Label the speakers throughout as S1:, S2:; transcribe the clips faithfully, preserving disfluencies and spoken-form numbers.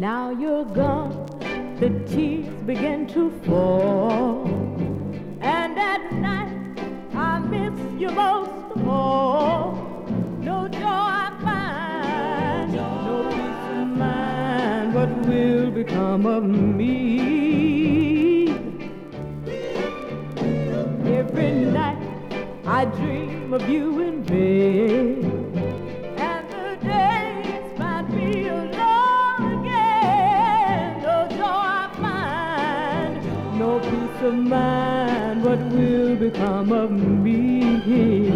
S1: Now you're gone, the tears begin to fall, and at night I miss you most of all. No joy I find, no peace of mind. What will become of me? Every night I dream of you in bed, and the days might be alone again. No joy I find, no peace of mind. What will become of me?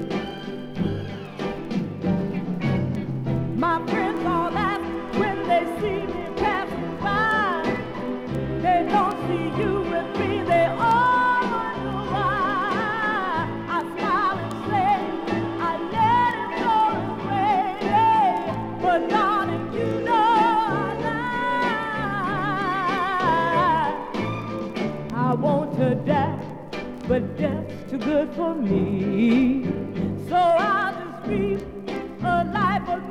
S1: My friends all ask when they see me passing by. They don't see you with me, they all wonder why. I smile and say, I let it go away. But darling, you know I lie. I want to die, but death's too good for me. So I'll just breathe a life of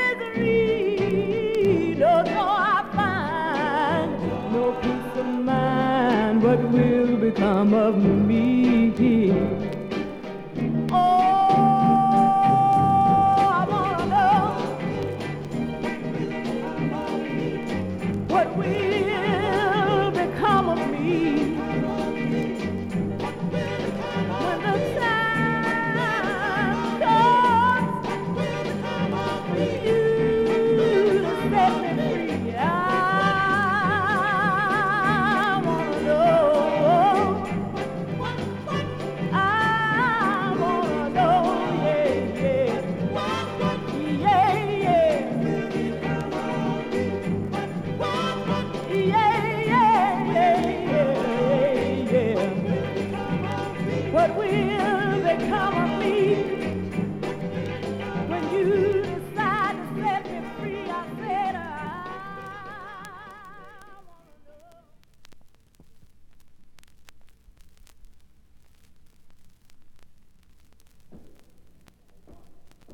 S1: misery. No joy I find, no peace of mind. What will become of me?